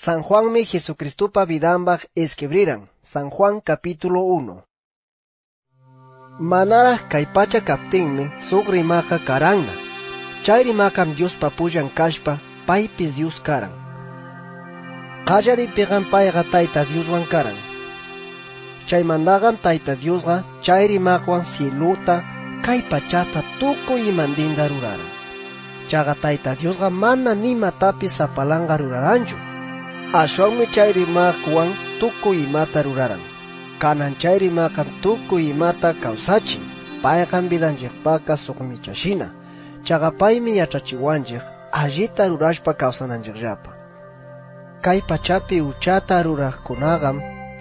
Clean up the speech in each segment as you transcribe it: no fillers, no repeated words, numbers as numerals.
San Juanmi Jesucristupa vidambaj escribiran. San Juan capítulo 1. Manaraj kaypacha kaptinmi suq rimaka karanna. Chay rimakam Diospa pullan kashpa paypis Dios karan. Qallaripiqan payqa Tayta Dioswan karan. Chaymandaqam Tayta Diosqa chay rimakwan cieluta kay pachata tukuy imandinta ruraran. Chaqa Tayta Diosqa mana nimatapis sapalanga ruraranchu. Ashwanmi chay rimakwan tukuy imata ruraran. Kanan chay rimakam tukuy imata kawsachin. Payqam vidanchikpaka suq michashina. Chaqa paymi yachachiwanchik allita rurashpa kawsananchikllapa. Kay pachapi uchata ruraqkunaqam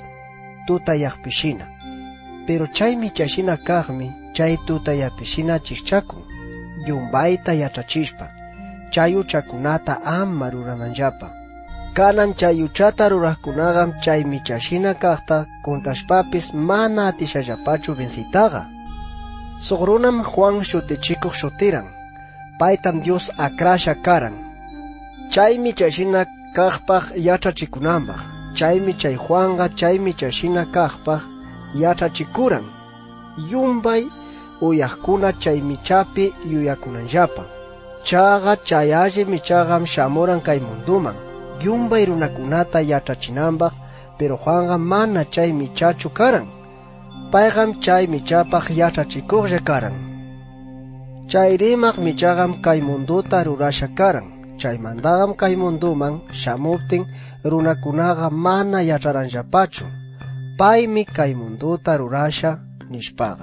tutayaqpishina. Pero chay michashina kaqmi chay tutayapishina chikchakun. Yumbayta yachachishpa. Chay uchakunata ama rurananllapa. Kanan chay uchata ruraqkunaqam chay michashina kaqta kuntashpapis mana atishallapachu vencitaqa. Suq runam Juan shutichikuq shutiran. Paytam Dios akrasha karan. Chay michashina kaqpaq yachachikunanpaq. Chaymi chay Juanqa chay michashina kaqpaq yachachikuran. Yumbay uyaqkuna chay michapi yuyakunanllapa. Chaqa chay alli michaqam shamuran kay munduman. Yumbay runakunata yachachinanpaq, pero Juanqa mana chay michachu karan. Payqam chay michapaq yachachikuqlla karan. Chay rimaq michaqam kay munduta rurasha karan. Chaymandaqam kay munduman shamuptin runakunaqa mana yacharallapachu. Paymi kay munduta rurasha nishpaqa.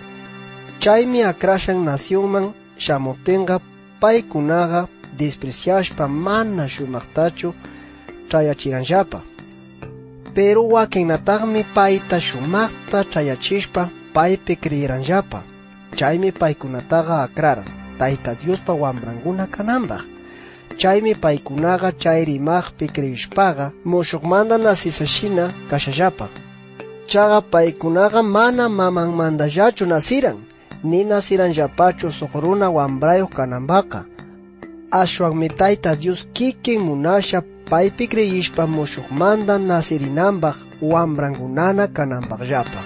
Chaymi akrashan nacionman shamuptinqa paykunaqa despreciashpa mana shumaqtachu chayachiranllapa. Pero wakinnataqmi payta shumaqta chayachishpa paypi creyeranllapa. Chaymi paykunataqa akraran Tayta Diospa wambrankuna kananpaq. Chaymi paykunaqa chay rimaqpi creyishpaqa mushuqmanta nasisashina kashallapa. Chaqa paykunaqa mana mamanmantallachu nasiran, ni nasiranllapachu suq runa wambrayuq kananpaqa. Ashwanmi Tayta Dios kikin munasha paypi creyishpa mushuqmanta nasirinanpaq wambrankunana kananpaqllapa.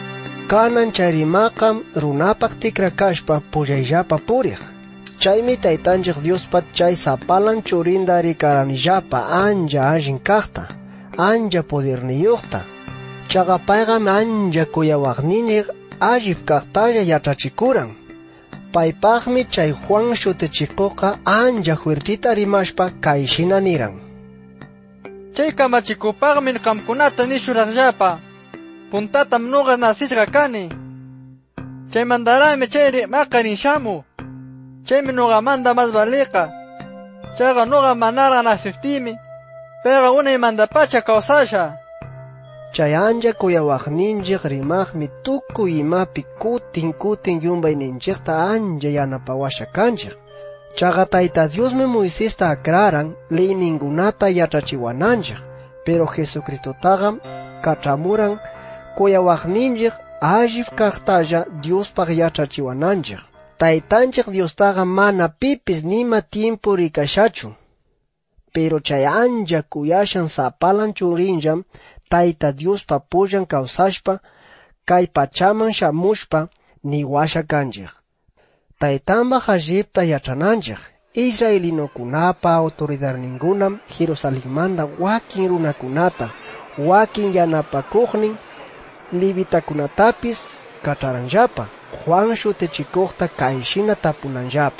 Kanan chay rimaqam runapaq tikra kashpa pullayllapa puriq. Chaymi Taytanchik Diospa chay sapalan churinta rikaranillapa ancha allin kaqta, ancha poderniyuqta. Chaqa payqam ancha kuyawaqninchik allip kaqtalla yachachikuran. Paypaqmi chay Juan shutichikuqqa ancha fuertita rimashpa kayshina niran. Chay kamachikupaqmi qamkunata nishuraqllapa. Puntatam nuqa nasishqa kani. Chaymantaraqmi chay rimaqa nishamu. Chaymi nuqamanta mas valiqa. Chaqa nuqa manaraq nasiptimi payqa unaymantapacha kawsasha. Chay ancha kuyawaqninchik rimaqmi tukuy imapi kutin yumbayninchikta ancha yanapawasha kanchik. Chaqa Tayta Diosmi Moisesta akraran leyninkunata yachachiwananchik, pero Jesucristotaqam kach'amuran kuyawaqninchik allip kaqtalla Diospaq yachachiwananchik. Taytanchik Diostaqa mana pipis nima tiempo rikashachu, pero chay ancha kuyashan sapalan churinllam Tayta Diospa pullan kawsashpa kay pachaman shamushpa niwasha kanchik. Taytanpaq allipta yachananchik. Israelinokunapa autoridadninkunam Jerusalenmanta wakin runakunata, wakin yanapakuqnin levitakunatapis kach'aranllapa. Juan shutichikuqta kayshina tapunanllapa.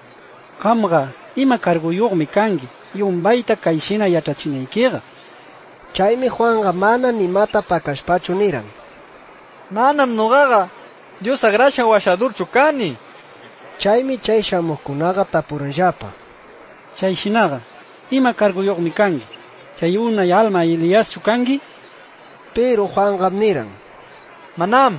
Qamqa ima karguyuqmi kanki, yumbayta kayshina yachachinaykiqa. Chaymi Juanqa mana nimata pakashpachu niran. Manam nuqaqa Dios akrashan washadurchu kani. Chaymi chay shamuqkunaqa tapuranllapa. Chayshinaqa ima karguyuqmi kanki, chay unay alma Eliaschu kanki? Pero Juanqa niran. Manam.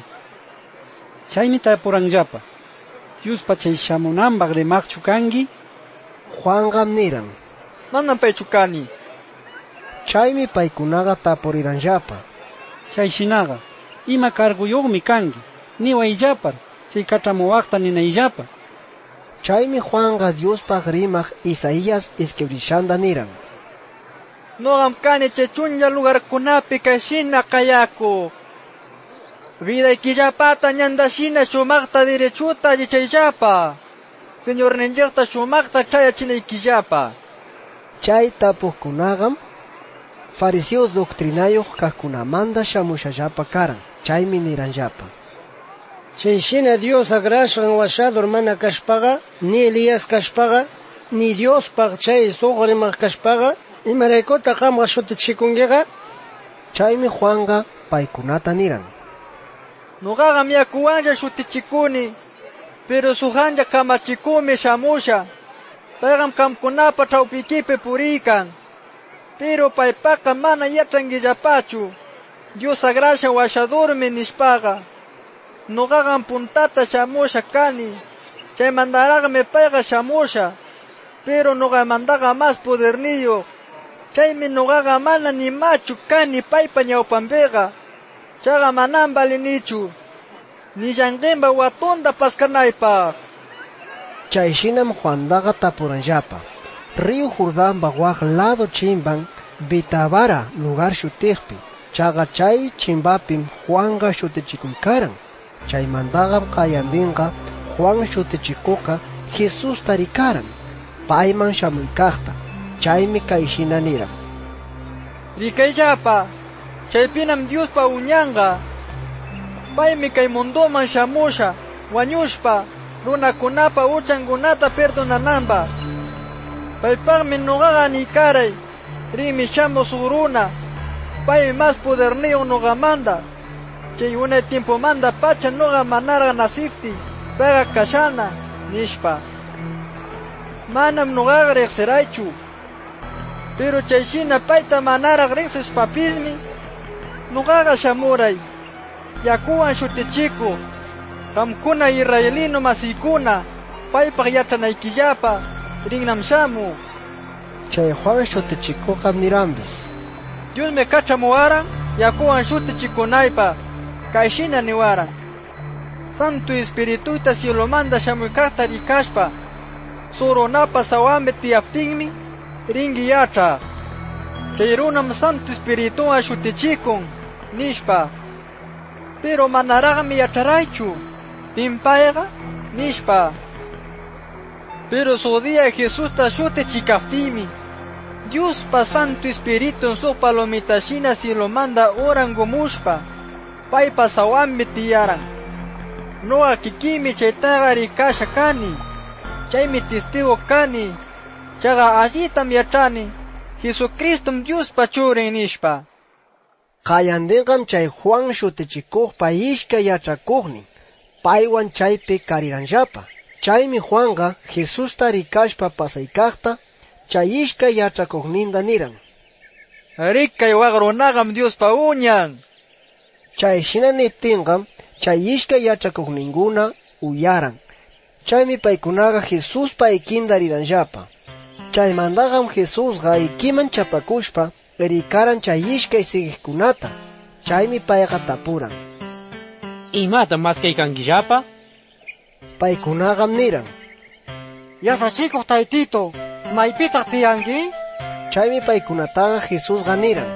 Chaymi tapuranllapa. Diospa chay shamunanpaq rimaqchu kanki? Juanqa niran. Manam paychu kani. Chaymi paykunaqa tapuriranllapa. Chayshinaqa ima karguyuqmi kanki, niwayllapar chay kach'amuwaqta ninayllapa. Chaymi Juanqa Diospaq rimaq Isaías escribishanta niran. Noqam kani chay chunlla lugarkunapi kayshina qayakuq. Vidaykillapata ñandashina shumaqta derechuta allichayllapa. Señorninchikta shumaqta chayachinaykillapa. Chay tapuqkunaqam fariseos doctrinayuq kaqkunamanta shamushallapa karan. Chaymi niranllapa: Chayshina Dios akrashqan washador mana kashpaqa, ni Elías kashpaqa, ni Diospaq chay suq rimaq kashpaqa, imaraykuta qamqa shutichikunkiqa? Chaymi Juanqa paykunata niran: Nuqaqam yakuwanlla shutichikuni, pero suqanlla kamachikumi shamusha. Payqam qamkunapa chawpikipi puriykan, pero paypaqa mana yachankillapachu Dios akrashan washadurmi nishpaqa. Nuqaqam puntata shamusha kani, chaymantaraqmi payqa shamusha, pero nuqamantaqa mas poderniyo. Chaymi nuqaqa mana nimachu kani paypa ñawpanpiqa. Chaqa manam balinichu, ni llanqinpa watunta paskanaypaq. Chayshinam Juantaqa tapuranllapa: Río Jordanpa waq lado chimpan Betabara lugar shutiqpi. Chaqa chay chimpapim Juanqa shutichikuykaran. Chaymantaqam qayantinqa Juan shutichikuqqa Jesusta rikaran, payman shamuykaqta. Chaymi kayshina niran: Rikayllapa, chaypinam Diospa uñanqa. Paymi kay munduman shamusha, wañushpa, runakunapa uchankunata perdonananpaq. Paypaqmi nuqaqa niykaray, rinmi shamuq suq runa, paymi mas poderniyo nuqamanta. Chay unay tiempumanta pacha nuqa manaraq nasipti, payqa kashana, nishpa. Manam nuqaqa riqsiraychu, pero chayshina payta manaraq riqsishpapismi, nuqaqa shamuray, yakuwan shutichiku, qamkuna Israelino masiykuna, paypaq yachanaykillapa, rinnam shamu. Chay Juan shutichikuqam niranpis: Diosmi kachamuwaran yakuwan shutichikunaypa, kayshina niwaran: Santo Espirituyta cielomanta shamuykaqta rikashpa, surunapa sawanpi tiyaptinmi, rinki yachaq. Chay runam Santo Espirituwan shutichikun, nishpa. Pero manaraqmi yacharaychu, pimpayqa, nishpa. Pero suq dia Jesusta shutichikaptimi, Diospa Santo Espiritun suq palomitashina cielomanta uran gumushpa, paypa sawanpi tiyaran. Nuqa kikimi chaytaqa rikasha kani, chaymi testigo kani, chaqa allitam yachani, Jesucristum Diospa churin nishpa. Qayantinqam chay Juan shutichikuqpa ishkay yachakuqnin, paywan chaypi kariranllapa. Chaymi Juanqa Jesusta rikashpa pasaykaqta, chay ishkay yachakuqninta niran: Rikay waq runaqam Diospa uñan. Chayshina niptinqam chay ishkay yachakuqninkuna uyaran. Chaymi paykunaqa Jesuspa ikinta riranllapa. Chaymantaqam Jesusqa ikiman chapakushpa rikaran chay ishkay siguiqkunata. Chaymi payqa tapuran: ¿Imata maskaykankillapa? Paykunaqam niran: Yachachikuq taytito, maypitaq tiyanki? Chaymi paykunataqa Jesusqa niran: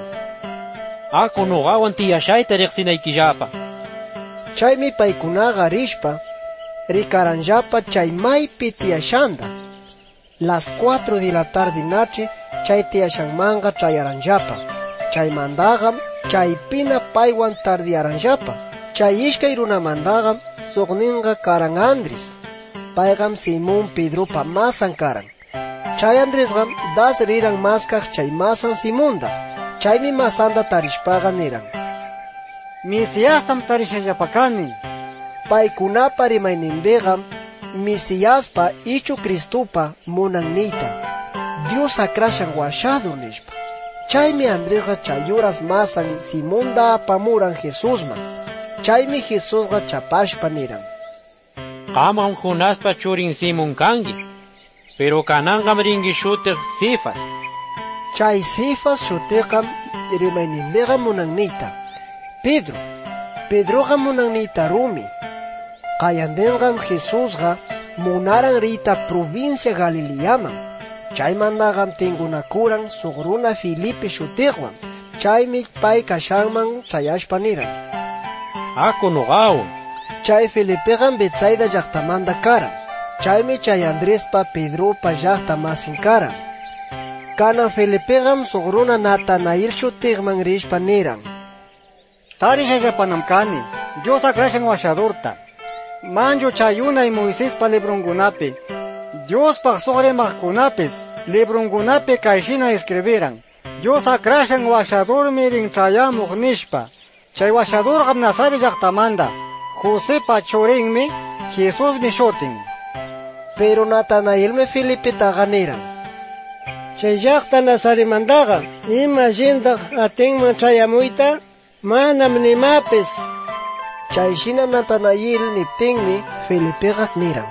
Aku nuqawan tiyashayta riqsinaykillapa. Chaymi paykunaqa rishpa rikaranllapa chay maypi tiyashanta. Las 4 de la tarde nachi chay tiyashanmanqa chayaranllapa. Chaymantaqam chaypina paywan tardiyaranllapa. Chay ishkay runamantaqam suqninqa karan Andrés. Payqam Simón Pedropa masan karan. Chay Andrésqam das riran maskaq chay masan Simonta. Chaymi masanta tarishpaqa niran: Mesiastam tarishallapa kani. Paykunapa rimayninpiqam Mesiaspa ichu Cristupa munan niyta, Dios akrashan washador nishpa. Chaymi Andrésqa chayuras masan Simonta apamuran Jesusman. Chaymi Jesusqa chapashpa niran: Qamqam Jonaspa churin Simón kanki, pero kananqam rinki shutiq Cefas. Chay Cefas shutiqam rimayninpiqa munan niyta Pedro. Pedroqa munan niyta Rumi. Qayantinqam Jesusqa munaran riyta provincia Galileaman. Chaymandaqam tingunakuran suq runa Felipe shutiqwan. Chaymi pay kashanman chayashpa niran. Ako nuqawan. Chay Felipeqam Betsaida llaqtamanta karan. Chaymi chay Andrespa Pedropa llaqta masin karan. Kanan Felipeqam suq runa Natanael shutiqman rishpa niran. Tarishayllapanam kani, Dios akrashan washadurta. Mancho chayuna y Moisespa librungunapi. Diospaq suqrimaqkunapis librungunapi kayshina escribiran. Dios akrashan washadurmi rin chayamuq nishpa. Chay washadurqam Nazaret llaqtamanta. Josepa churinmi, Jesusmi shutin. Pero Natanaelmi Felipetaqa niran. Chay llaqta Nazaremantaqa ima allintaq atinman chayamuyta manam nimapis. Chayshina Natanael niptinmi Felipeqa niran.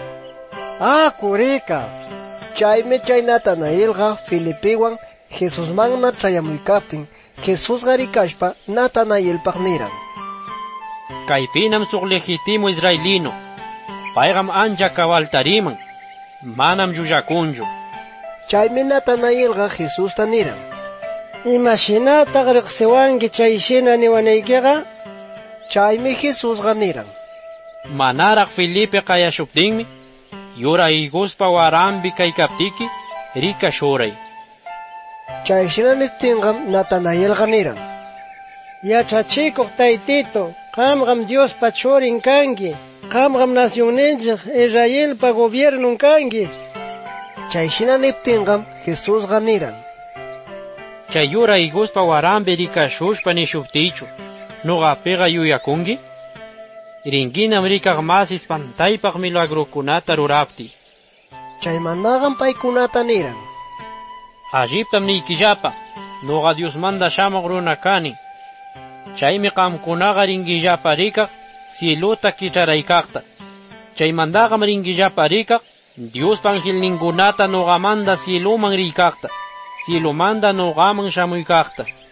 Kurika. Chaymi chay Natanaelqa Felipewan Jesusmanna chayamuykaptin Jesusqa rikashpa Natanaelpaq niran. Kaypinam suq legítimo israelino. Payqam ancha kawaltariman. Manam llullakunchu. Chaymi Natanaelqa Jesusta niran. Imashinataq riqsiwanki chayshina niwanaykiqa? Chaymi Jesusqa niran. Manaraq Felipe qayashuptinmi, yura higospa warambi kaykaptiki, rika shuray. Chayshina niptinqam Natanaelqa niran. Yachachikuq taytito, qamqam Diospa churin kanki. Qamqam nacionninchik Israelpa gobiernun kanki. Chayshina niptinqam Jesusqa niran. Chay yura higospa warambi rika shushpa nishuptichu, nuqapiqa yuyakunki? Rinkinam rikaq masis pantaypaq milagrukunata rurapti. Chaymandaqam paykunata niran. Alliptam niykillapa, nuqa Diosmanta shamuq runa kani. Chaymi qamkunaqa rinkillapa rikaq cielota kicharaykaqta. Chaymandaqam rinkillapa rikaq Diospa angelninkunata nuqamanta cieloman riykaqta, cielomanta nuqaman shamuykaqta.